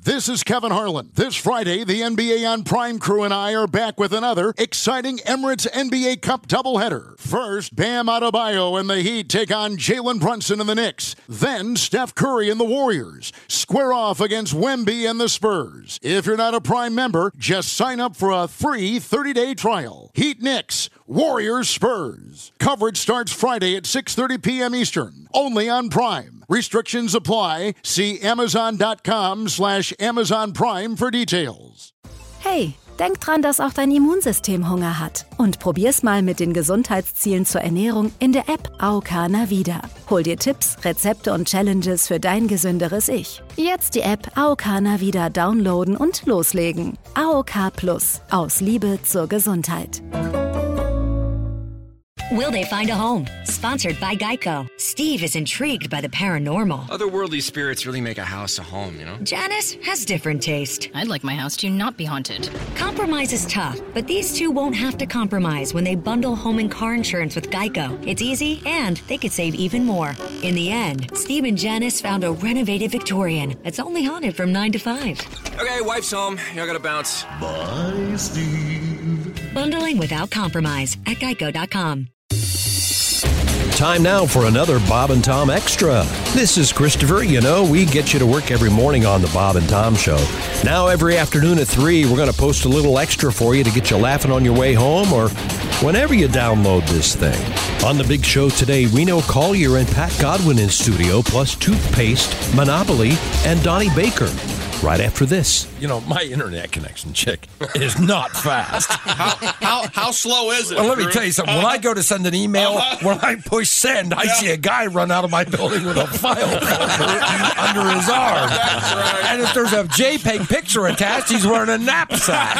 This is Kevin Harlan. This Friday, the NBA on Prime crew and I are back with another exciting Emirates NBA Cup doubleheader. First, Bam Adebayo and the Heat take on Jalen Brunson and the Knicks. Then, Steph Curry and the Warriors square off against Wemby and the Spurs. If you're not a Prime member, just sign up for a free 30-day trial. Heat Knicks, Warriors Spurs. Coverage starts Friday at 6:30 p.m. Eastern, only on Prime. Restrictions apply. See Amazon.com/Amazon Prime for details. Hey, denk dran, dass auch dein Immunsystem Hunger hat. Und probier's mal mit den Gesundheitszielen zur Ernährung in der App AOK Navida. Hol dir Tipps, Rezepte und Challenges für dein gesünderes Ich. Jetzt die App AOK Navida downloaden und loslegen. AOK Plus. Aus Liebe zur Gesundheit. Will they find a home? Sponsored by Geico. Steve is intrigued by the paranormal. Otherworldly spirits really make a house a home, you know? Janice has different taste. I'd like my house to not be haunted. Compromise is tough, but these two won't have to compromise when they bundle home and car insurance with Geico. It's easy, and they could save even more. In the end, Steve and Janice found a renovated Victorian that's only haunted from 9 to 5. Okay, wife's home. I gotta bounce. Bye, Steve. Bundling without compromise at Geico.com. Time now for another Bob and Tom Extra. This is Christopher. You know, we get you to work every morning on the Bob and Tom Show. Now, every afternoon at 3, we're going to post a little extra for you to get you laughing on your way home or whenever you download this thing. On the big show today, Reno Collier and Pat Godwin in studio, plus Toothpaste, Monopoly, and Donnie Baker. Right after this. You know, my internet connection, chick, is not fast. How slow is it? Well, let me tell you something. When I go to send an email, when I push send, I see a guy run out of my building with a file under his arm. That's right. And if there's a JPEG picture attached, he's wearing a knapsack.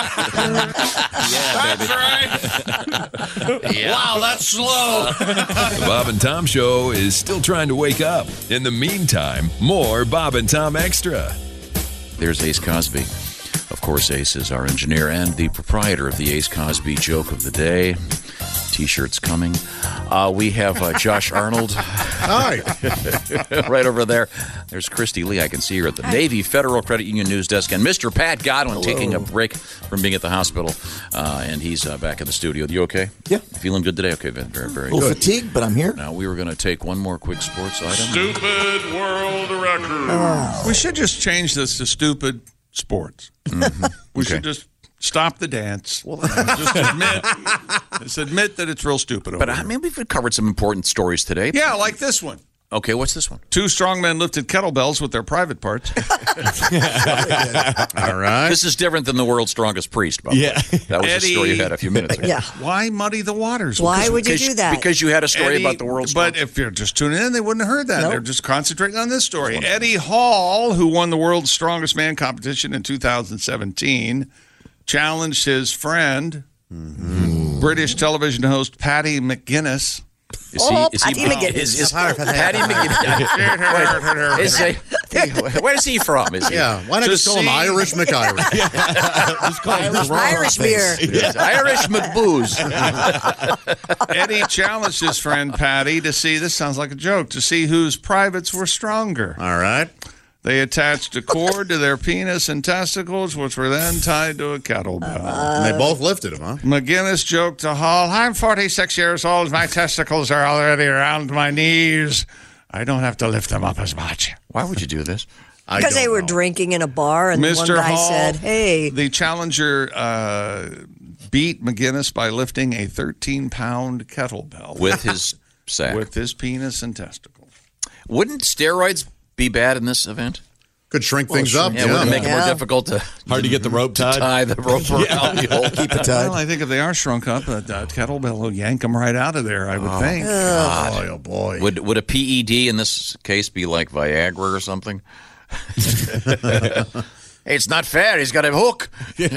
That's right. Yeah. Wow, that's slow. The Bob and Tom Show is still trying to wake up. In the meantime, more Bob and Tom Extra. There's Ace Cosby. Of course, Ace is our engineer and the proprietor of the Ace Cosby joke of the day. T-shirts coming. We have Josh Arnold. Hi. Right over there. There's Christy Lee. I can see her at the Navy Federal Credit Union News Desk. And Mr. Pat Godwin taking a break from being at the hospital. And he's back in the studio. You okay? Yeah. Feeling good today? Okay, very, very good. A little good. fatigued, but I'm here. Now, we were going to take one more quick sports item. Stupid world record. We should just change this to stupid sports. Mm-hmm. We should just stop the dance. Well, just admit that it's real stupid. But I mean, we've covered some important stories today. Yeah, like this one. Okay, what's this one? 2 strongmen lifted kettlebells with their private parts. All right. This is different than the world's strongest priest, by the way. That was a story you had a few minutes ago. Yeah. Why muddy the waters? Why would you do that? Because you had a story about the world's strongest. But if you're just tuning in, they wouldn't have heard that. Nope. They're just concentrating on this story. Eddie Hall, who won the world's strongest man competition in 2017, challenged his friend, British television host Paddy McGuinness. Paddy McGuinness. Where is he from? Why not just call him Irish McIrish? Just call him Irish beer. Yes, Irish McBooze. Eddie challenged his friend Paddy to see, this sounds like a joke, to see whose privates were stronger. All right. They attached a cord to their penis and testicles, which were then tied to a kettlebell. And they both lifted him, huh? McGuinness joked to Hall, I'm 46 years old. My testicles are already around my knees. I don't have to lift them up as much. Why would you do this? Because they were drinking in a bar, and Mr. one guy Hall, said, hey. The challenger beat McGuinness by lifting a 13-pound kettlebell. With his sack. With his penis and testicles. Wouldn't steroids be bad in this event? Could shrink things up. Yeah, would it make it more difficult to hard to get the rope tied? Tie the rope around the hole. Keep it tied. Well, I think if they are shrunk up, a kettlebell will yank them right out of there, I would think. God. Oh, boy. Would a PED in this case be like Viagra or something? Hey, it's not fair. He's got a hook.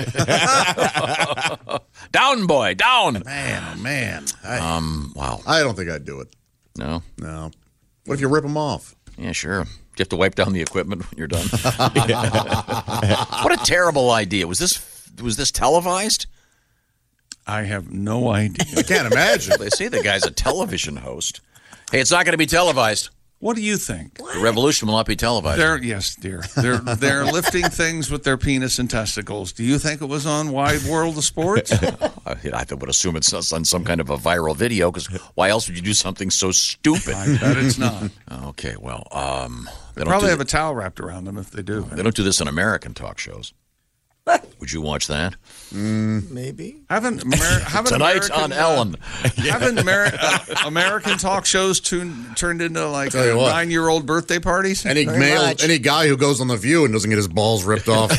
Down, boy, down. Man. Wow. I don't think I'd do it. No? No. What if you rip them off? Yeah, sure. You have to wipe down the equipment when you're done. What a terrible idea. Was this televised? I have no idea. I can't imagine. They say the guy's a television host. Hey, it's not going to be televised. What do you think? The revolution will not be televised. Yes, dear. They're lifting things with their penis and testicles. Do you think it was on Wide World of Sports? I would assume it's on some kind of a viral video, because why else would you do something so stupid? I bet it's not. Okay, well, they probably have a towel wrapped around them if they do. They don't do this in American talk shows. Would you watch that? Maybe. Haven't Tonight on Ellen. Haven't American talk shows turned into like 9-year-old birthday parties? Any guy who goes on The View and doesn't get his balls ripped off.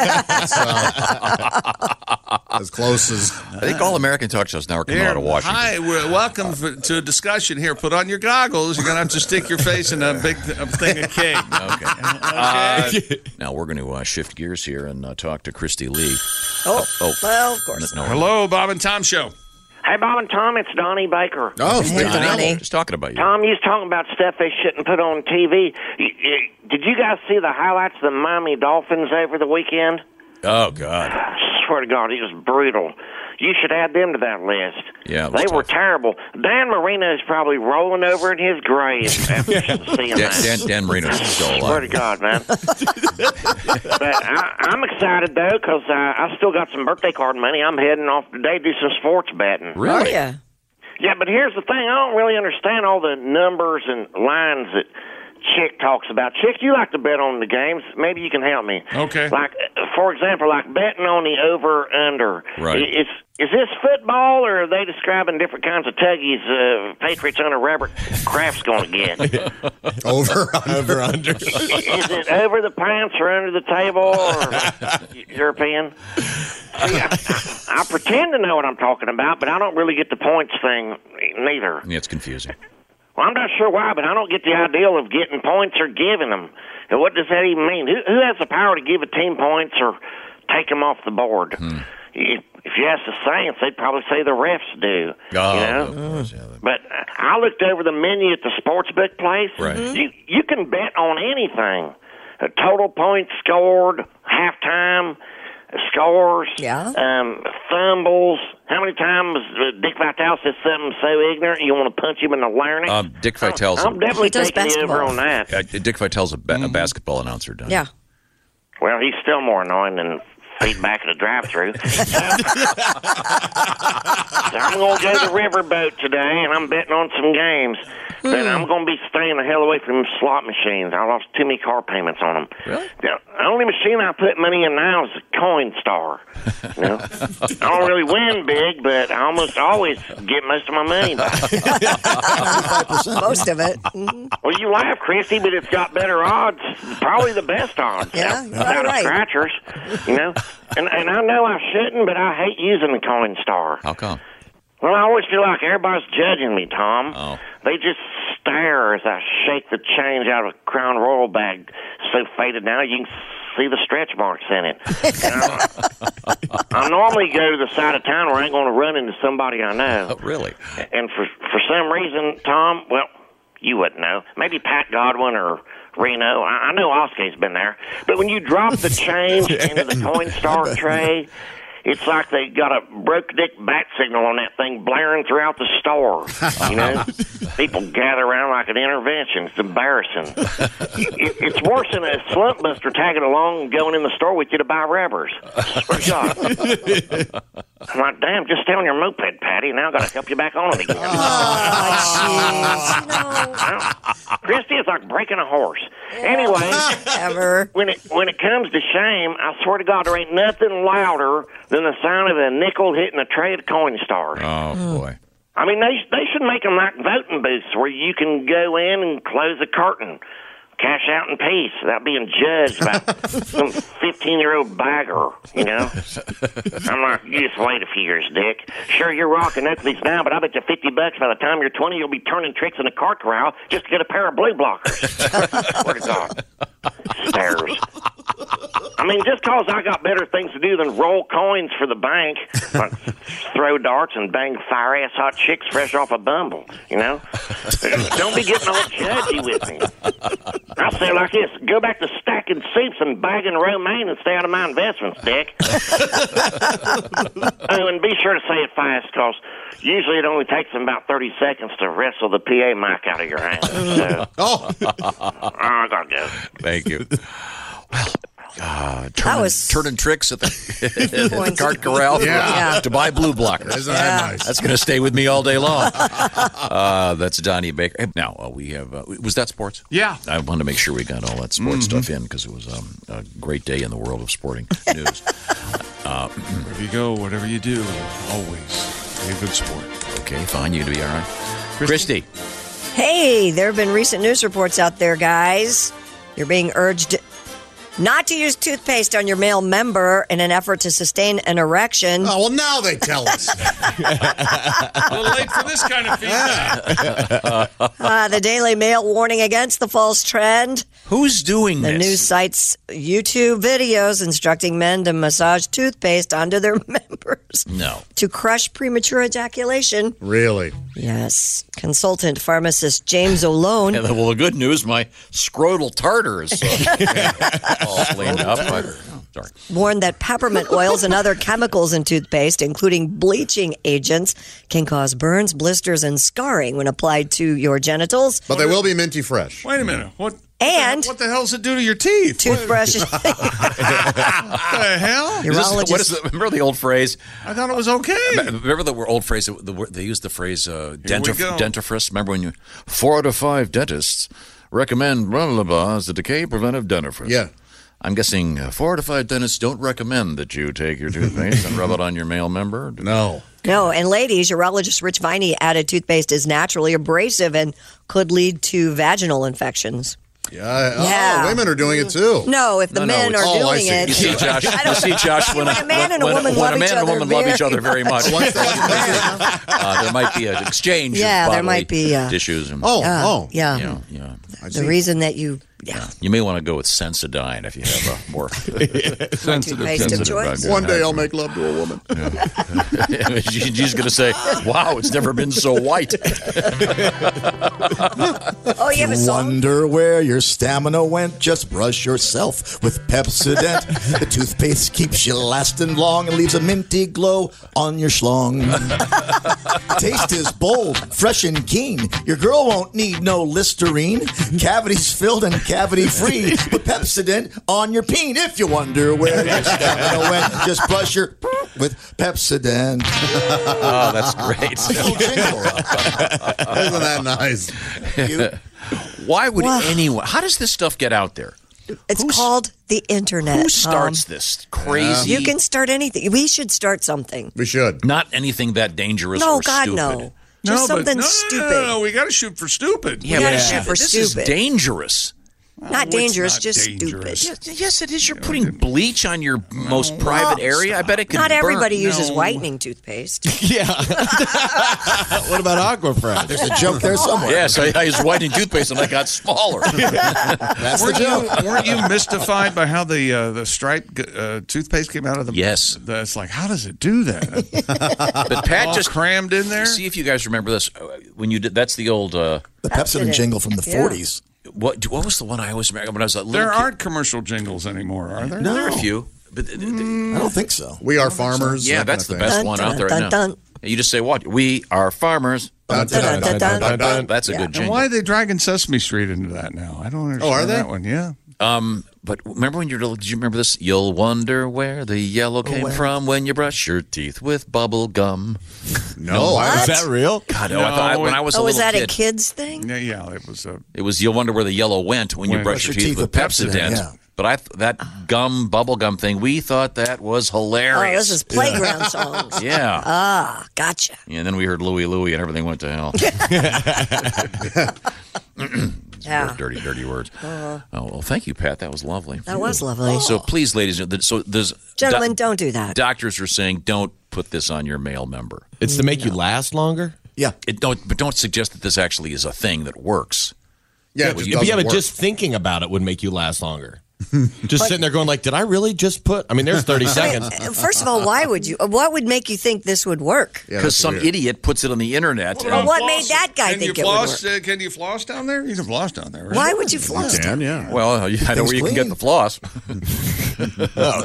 As close as... I think all American talk shows now are coming out of Washington. Hi, welcome to a discussion here. Put on your goggles. You're going to have to stick your face in a big thing of cake. Okay. Now we're going to shift gears here and talk to Christy Lee. Well, of course. No. Hello, Bob and Tom Show. Hey, Bob and Tom, it's Donnie Baker. Oh, hey, Donnie. Just talking about you. Tom, you was talking about stuff they shouldn't put on TV. Did you guys see the highlights of the Miami Dolphins over the weekend? Oh, God. I swear to God, it was brutal. You should add them to that list. Yeah, they were terrible. Dan Marino is probably rolling over in his grave after seeing that. Dan Marino's still alive. I swear to God, man. But I'm excited, though, because I still got some birthday card money. I'm heading off today to do some sports betting. Really? Oh, yeah. Yeah, but here's the thing. I don't really understand all the numbers and lines that Chick talks about. Chick, you like to bet on the games. Maybe you can help me. Okay. Like, for example, like betting on the over-under. Right. Is this football, or are they describing different kinds of tuggies Patriots owner Robert Kraft's going to get? Over-under. Is it over the pants or under the table or European? See, I pretend to know what I'm talking about, but I don't really get the points thing neither. Yeah, it's confusing. Well, I'm not sure why, but I don't get the ideal of getting points or giving them. And what does that even mean? Who has the power to give a team points or take them off the board? If you ask the Saints, they'd probably say the refs do. Oh, you know? of course, yeah. But I looked over the menu at the sportsbook place. Right. You can bet on anything. Total points scored, halftime, scores, fumbles. How many times Dick Vitale says something so ignorant you want to punch him in the larynx? Dick Vitale's... I'm definitely taking you over on that. Dick Vitale's a basketball announcer, Don. Yeah. Well, he's still more annoying than feedback at a drive-thru. So I'm going to go to the riverboat today, and I'm betting on some games. But I'm going to be staying the hell away from slot machines. I lost too many car payments on them. Really? The only machine I put money in now is the Coinstar. You know? I don't really win big, but I almost always get most of my money back. Most of it. Well, you laugh, Christy, but it's got better odds. Probably the best odds. Yeah, without right. scratchers, you know? And I know I shouldn't, but I hate using the Coinstar. How come? Well, I always feel like everybody's judging me, Tom. Oh. They just stare as I shake the change out of a Crown Royal bag so faded now you can see the stretch marks in it. I normally go to the side of town where I ain't going to run into somebody I know. Oh, really? And for some reason, Tom, well, you wouldn't know. Maybe Pat Godwin or Reno. I know Oscar's been there. But when you drop the change into the Coinstar tray, it's like they got a broke-dick bat signal on that thing blaring throughout the store. You know? People gather around like an intervention. It's embarrassing. It's worse than a slump buster tagging along and going in the store with you to buy rubbers. I swear to God. I'm like, damn, just stay on your moped, Patty. Now I've got to help you back on it again. Christy, it's like breaking a horse. Anyway, when it comes to shame, I swear to God, there ain't nothing louder than the sound of a nickel hitting a tray of Coinstars. Oh, boy. I mean, they should make them like voting booths where you can go in and close a curtain, cash out in peace without being judged by some 15-year-old bagger, you know? I'm like, you just wait a few years, Dick. Sure, you're rocking Oakleys now, but I bet you $50 by the time you're 20, you'll be turning tricks in a cart corral just to get a pair of blue blockers. Swear to God. Stairs. I mean, just because I got better things to do than roll coins for the bank throw darts and bang fire-ass hot chicks fresh off a bumble, you know? Don't be getting all judgy with me. I'll say it like this. Go back to stacking soups and bagging romaine and stay out of my investments, Dick. Oh, and be sure to say it fast, because usually it only takes them about 30 seconds to wrestle the PA mic out of your hand. So, I gotta go. Thank you. Turning tricks at the cart corral to buy blue blockers. Isn't that nice? That's going to stay with me all day long. That's Donnie Baker. Hey, now, we have... was that sports? Yeah. I wanted to make sure we got all that sports stuff in, because it was a great day in the world of sporting news. Wherever you go, whatever you do, always be a good sport. Okay, fine. You going to be all right? Christy. Hey, there have been recent news reports out there, guys. You're being urged not to use toothpaste on your male member in an effort to sustain an erection. Oh, well, now they tell us. A little late for this kind of feedback. The Daily Mail warning against the false trend. Who's doing the this? The news site's YouTube videos instructing men to massage toothpaste onto their members. No. To crush premature ejaculation. Really? Yes. Consultant pharmacist James O'Lone. Yeah, well, the good news, my scrotal tartar is all cleaned up. Sorry. Warned that peppermint oils and other chemicals in toothpaste, including bleaching agents, can cause burns, blisters, and scarring when applied to your genitals. But they will be minty fresh. Wait a minute. What the hell does it do to your teeth? Toothbrushes. What the hell? Remember the old phrase? I thought it was okay. Remember the old phrase? They used the phrase dentifrice. Remember when 4 out of 5 dentists recommend blah, blah, blah as the decay preventive dentifrice? Yeah. I'm guessing 4 out of 5 dentists don't recommend that you take your toothpaste and rub it on your male member. No. No, and ladies, urologist Rich Viney added toothpaste is naturally abrasive and could lead to vaginal infections. Yeah. Oh, women are doing it too. No, if the men are doing it. You see, Josh, when a man and a woman love each other very much, there might be an exchange of bodily tissues. And, yeah. The reason that you... Yeah. You may want to go with Sensodyne if you have a more sensitive choice. One day I'll make love to a woman. Yeah. She's going to say, wow, it's never been so white. Oh, you have a song? Wonder where your stamina went? Just brush yourself with Pepsodent. The toothpaste keeps you lasting long and leaves a minty glow on your schlong. Taste is bold, fresh and keen. Your girl won't need no Listerine. Cavities filled and cavity-free with Pepsodent on your peen. If you wonder where your stamina went, just brush your with Pepsodent. Oh, that's great. Isn't that nice? Why would anyone... How does this stuff get out there? It's called the internet. Who starts this crazy... You can start anything. We should start something. We should. Not anything that dangerous or God, stupid. No. Just something stupid. No, we got to shoot for stupid. Yeah, we got to shoot for this stupid. Is dangerous. Not dangerous, just stupid. Yes, it is. You're putting bleach on your most private area. I bet it could Not burn. everybody uses whitening toothpaste. Yeah. What about Aquafresh? There's a joke there somewhere. Yes, I used whitening toothpaste and I got smaller. That's the joke. Weren't you mystified by how the striped toothpaste came out of the... Yes. It's like, how does it do that? But Pat all just crammed in there? See if you guys remember this. When you did, that's the old... the Pepsodent jingle from the 40s. What was the one I always remember when I was a little There kid? aren't commercial jingles anymore, are there? No. There are a few. But I don't think so. We are farmers. Yeah, that's the best one out there right now. You just say, what? We are farmers. That's a good jingle. And why are they dragging Sesame Street into that now? I don't understand are they? that one. Yeah. But remember when you're little, did you remember this? You'll wonder where the yellow came from when you brush your teeth with bubble gum. No, is that real? God, no, I thought when I was a little was that kid, a kid's thing? Yeah, it was you'll wonder where the yellow went when you brush your teeth with Pepsodent. Yeah. But that bubble gum thing, we thought that was hilarious. Oh, this is playground songs. Yeah. Ah, gotcha. Yeah, and then we heard Louie Louie and everything went to hell. Yeah. Dirty words. Oh, well, thank you, Pat. That was lovely. That was lovely. So please, ladies, gentlemen, don't do that. Doctors are saying don't put this on your male member. It's to make you last longer? Yeah. But don't suggest that this actually is a thing that works. Yeah, but just thinking about it would make you last longer. Just sitting there going like, did I really just put? I mean, there's 30 seconds. First of all, why would you? What would make you think this would work? Because some idiot puts it on the internet. Well, what made that guy think it would work? Can you floss down there? You can floss down there, right? Why would you floss? You can, yeah. Well, I know where you can get the floss. Oh,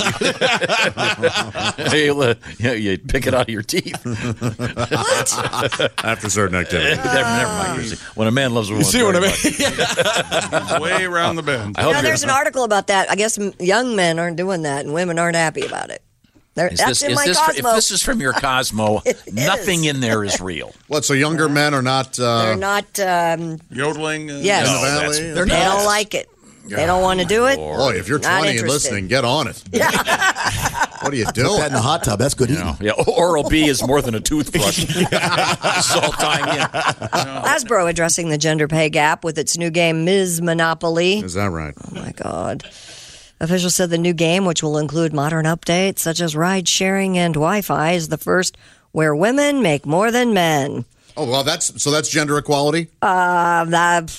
God. You pick it out of your teeth. What? After certain activity. Never mind. When a man loves a woman. You see what I mean? Way around the bend. There's an article about that. I guess young men aren't doing that, and women aren't happy about it. That's in my Cosmo. If this is from your Cosmo, nothing in there is real. What? So younger men are not? They're not yodeling. Yes, in the valley. They don't like it. They don't want to do it. Boy, if you're 20 and listening, get on it. What are you doing? Put that in the hot tub. That's good eating. Yeah, Oral-B is more than a toothbrush. It's all tying in. Hasbro addressing the gender pay gap with its new game, Ms. Monopoly. Is that right? Oh, my God. Officials said the new game, which will include modern updates such as ride sharing and Wi-Fi, is the first where women make more than men. Oh, well, that's gender equality? I'm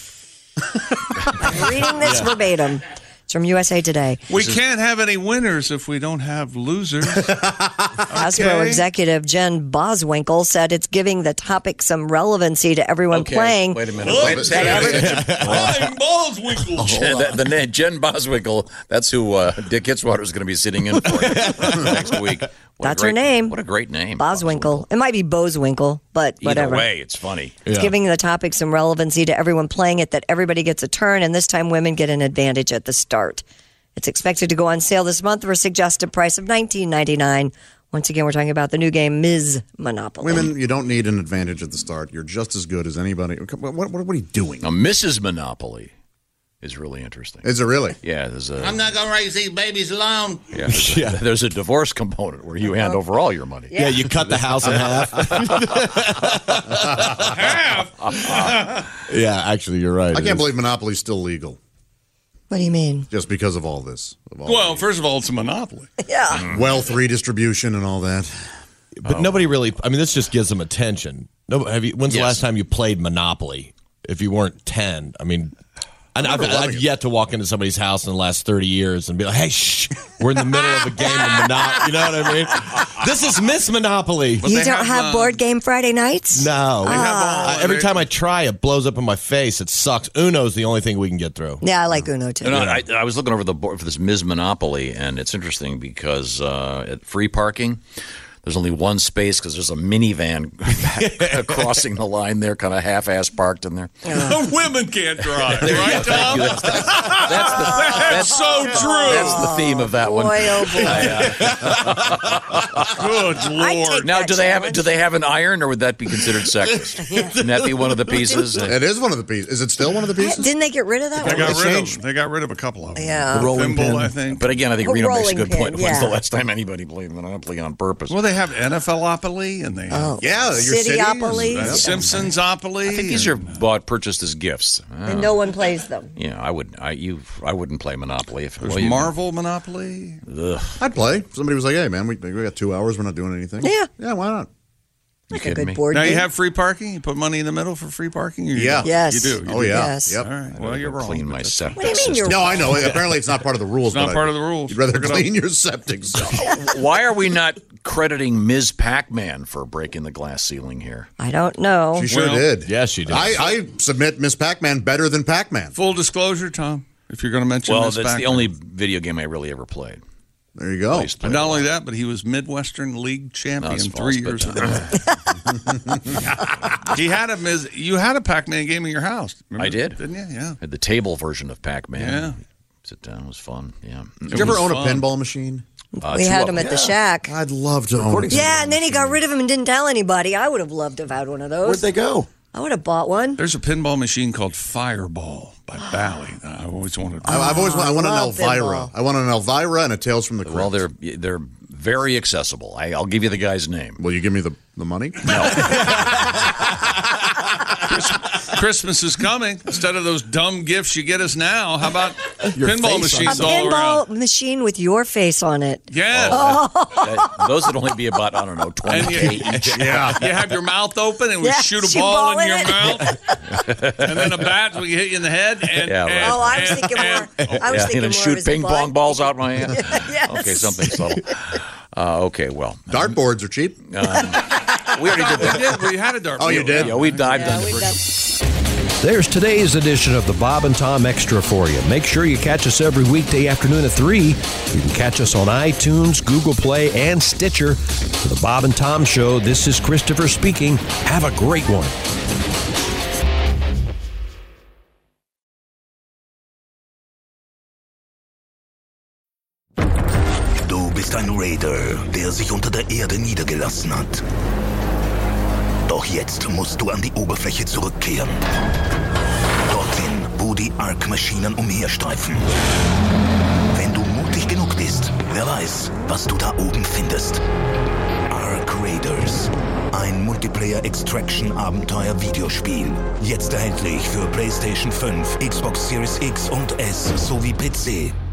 reading this verbatim. It's from USA Today. We can't have any winners if we don't have losers. Hasbro executive Jen Boswinkle said it's giving the topic some relevancy to everyone playing. Wait a minute. Boswinkle. Jen Boswinkle, that's who Dick Hitzwater is going to be sitting in for next week. That's her name. What a great name. Boswinkle. It might be Boswinkle, but whatever. Either way, it's funny. It's giving the topic some relevancy to everyone playing it, that everybody gets a turn, and this time women get an advantage at the start. It's expected to go on sale this month for a suggested price of $19.99. Once again, we're talking about the new game, Ms. Monopoly. Women, you don't need an advantage at the start. You're just as good as anybody. What are you doing? Now, Mrs. Monopoly is really interesting. Is it really? Yeah, there's a. I'm not going to raise these babies alone. Yeah, there's a divorce component where you hand over all your money. Yeah, you cut the house in half. Yeah, actually, you're right. I can't believe Monopoly's still legal. What do you mean? Just because of all this. First of all, it's a monopoly. Yeah. Wealth redistribution and all that. But nobody really. I mean, this just gives them attention. No, when's the last time you played Monopoly? If you weren't 10, I mean. And I've yet to walk into somebody's house in the last 30 years and be like, hey, shh, we're in the middle of a game of Monopoly. You know what I mean? This is Miss Monopoly. You don't have board game Friday nights? No. Every time I try, it blows up in my face. It sucks. Uno's the only thing we can get through. Yeah, I like Uno, too. I was looking over the board for this Ms. Monopoly, and it's interesting because at free parking, there's only one space because there's a minivan crossing the line there, kind of half-ass parked in there. The women can't drive, right, Tom? That's so true. That's the theme of that one. Boy, oh boy. Good Lord. Now, do they have an iron, or would that be considered sexist? Wouldn't that be one of the pieces? It is one of the pieces. Is it still one of the pieces? Didn't they get rid of that one? They got rid of a couple of them. Yeah. The rolling pin. I think. But again, I think Reno makes a good point. Pin, When's the last time anybody played Monopoly on purpose? Well, they have NFLopoly and they have Cityopoly, Simpsonsopoly. I think these are purchased as gifts. and no one plays them. Yeah, I wouldn't play Monopoly if There's Marvel Monopoly. Ugh. I'd play. Somebody was like, hey, man, we got 2 hours. We're not doing anything. Yeah, why not? Like a good board Now game. you have free parking. You put money in the middle for free parking. Yes. You do. Oh yeah. Yes. Yep. All right. Well, you're wrong. Clean my septic What do you mean you're No, I know. Apparently, it's not part of the rules. It's not part of the rules. You'd rather clean your septic system. Why are we not crediting Ms. Pac-Man for breaking the glass ceiling here? I don't know. She sure did. Yes, she did. I submit Miss Pac-Man better than Pac-Man. Full disclosure, Tom, if you're going to mention Well, Ms. that's Pac-Man. the only video game I really ever played. There you go. And not only that, but he was Midwestern League champion 3 years ago. You had a Pac-Man game in your house. Remember? I did. Didn't you? Yeah. Had the table version of Pac-Man. Yeah. Sit down. It was fun. Yeah. Did you ever own a pinball machine? We had him at the shack. I'd love to own it. Yeah, and then he got rid of him and didn't tell anybody. I would have loved to have had one of those. Where'd they go? I would have bought one. There's a pinball machine called Fireball by Bally. I've always wanted. I want an love Elvira. pinball. I want an Elvira and a Tales from the Crypt. Well, they're very accessible. I'll give you the guy's name. Will you give me the money? No. Christmas is coming. Instead of those dumb gifts you get us now, how about Your pinball face machines A all around? pinball machine with your face on it. Yes. Those would only be about, I don't know, 20K each. Yeah. You have your mouth open and we shoot a ball in your mouth. And then a bat will hit you in the head. And, Oh, I was thinking more. I was thinking more shoot of ping his pong butt. balls out my hand. Yes. Okay, something subtle. Okay, well. Dartboards are cheap. We already did that. We had a dartboard. Oh, you did? Yeah, we dived Yeah, on the we've virtual. done- There's today's edition of the Bob and Tom Extra for you. Make sure you catch us every weekday afternoon at 3. You can catch us on iTunes, Google Play, and Stitcher. For the Bob and Tom Show, this is Christopher speaking. Have a great one. Du bist ein Raider, der sich unter der Erde niedergelassen hat. Doch jetzt musst du an die Oberfläche zurückkehren. Dorthin, wo die Ark-Maschinen umherstreifen. Wenn du mutig genug bist, wer weiß, was du da oben findest. Ark Raiders. Ein Multiplayer-Extraction-Abenteuer-Videospiel. Jetzt erhältlich für PlayStation 5, Xbox Series X und S sowie PC.